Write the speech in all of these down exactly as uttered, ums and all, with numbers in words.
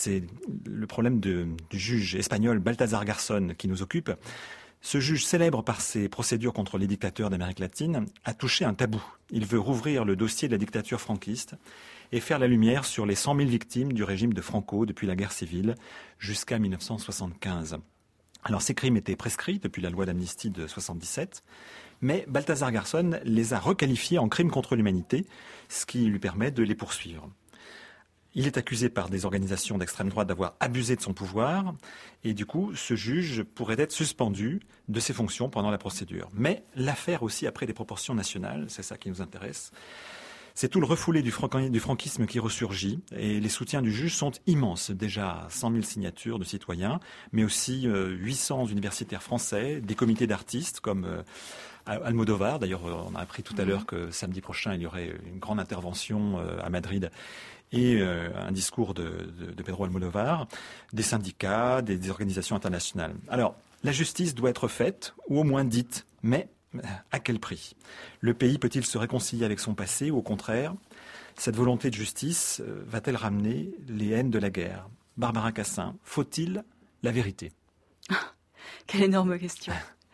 c'est le problème de, du juge espagnol Baltasar Garzón qui nous occupe. Ce juge, célèbre par ses procédures contre les dictateurs d'Amérique latine, a touché un tabou. Il veut rouvrir le dossier de la dictature franquiste et faire la lumière sur les cent mille victimes du régime de Franco depuis la guerre civile jusqu'à mille neuf cent soixante-quinze. Alors ces crimes étaient prescrits depuis la loi d'amnistie de soixante-dix-sept, mais Baltasar Garzón les a requalifiés en crimes contre l'humanité, ce qui lui permet de les poursuivre. Il est accusé par des organisations d'extrême droite d'avoir abusé de son pouvoir et du coup, ce juge pourrait être suspendu de ses fonctions pendant la procédure. Mais l'affaire aussi a pris des proportions nationales, c'est ça qui nous intéresse. C'est tout le refoulé du, fran- du franquisme qui ressurgit et les soutiens du juge sont immenses. Déjà cent mille signatures de citoyens, mais aussi euh, huit cents universitaires français, des comités d'artistes comme euh, Almodovar. D'ailleurs, on a appris tout à l'heure que samedi prochain, il y aurait une grande intervention euh, à Madrid et euh, un discours de, de, de Pedro Almodovar, des syndicats, des, des organisations internationales. Alors, la justice doit être faite, ou au moins dite, mais à quel prix ? Le pays peut-il se réconcilier avec son passé, ou au contraire, cette volonté de justice euh, va-t-elle ramener les haines de la guerre ? Barbara Cassin, faut-il la vérité ? Quelle énorme question.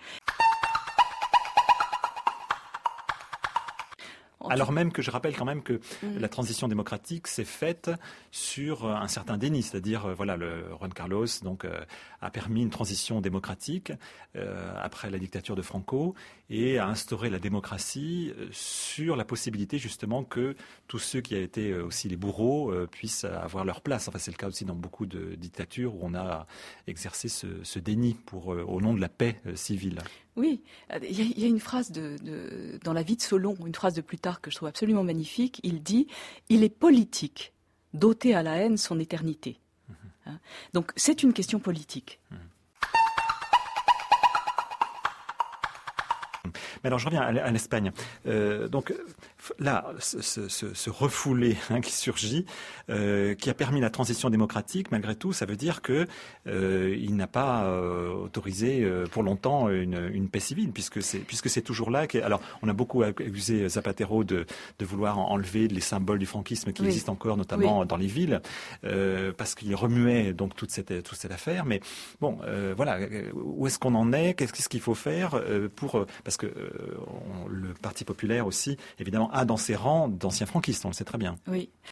Alors même que je rappelle quand même que mmh. la transition démocratique s'est faite sur un certain déni, c'est-à-dire voilà, le Juan Carlos donc euh, a permis une transition démocratique euh, après la dictature de Franco et a instauré la démocratie sur la possibilité justement que tous ceux qui ont été aussi les bourreaux euh, puissent avoir leur place. Enfin, c'est le cas aussi dans beaucoup de dictatures où on a exercé ce, ce déni pour euh, au nom de la paix euh, civile. Oui, il y, y a une phrase de, de, dans La vie de Solon, une phrase de Plutarque que je trouve absolument magnifique. Il dit « Il est politique d'ôter à la haine son éternité. Mmh. » Donc c'est une question politique. Mmh. Mais alors je reviens à l'Espagne. Euh, donc là, ce, ce, ce refoulé hein, qui surgit, euh, qui a permis la transition démocratique, malgré tout, ça veut dire que euh, il n'a pas euh, autorisé euh, pour longtemps une, une paix civile, puisque c'est puisque c'est toujours là. Que, alors on a beaucoup accusé Zapatero de, de vouloir enlever les symboles du franquisme qui oui. existent encore, notamment oui. dans les villes, euh, parce qu'il remuait donc toute cette toute cette affaire. Mais bon, euh, voilà, où est-ce qu'on en est ? Qu'est-ce qu'il faut faire euh, pour parce que euh, on, le Parti populaire aussi, évidemment, a dans ses rangs d'anciens franquistes, on le sait très bien. Oui.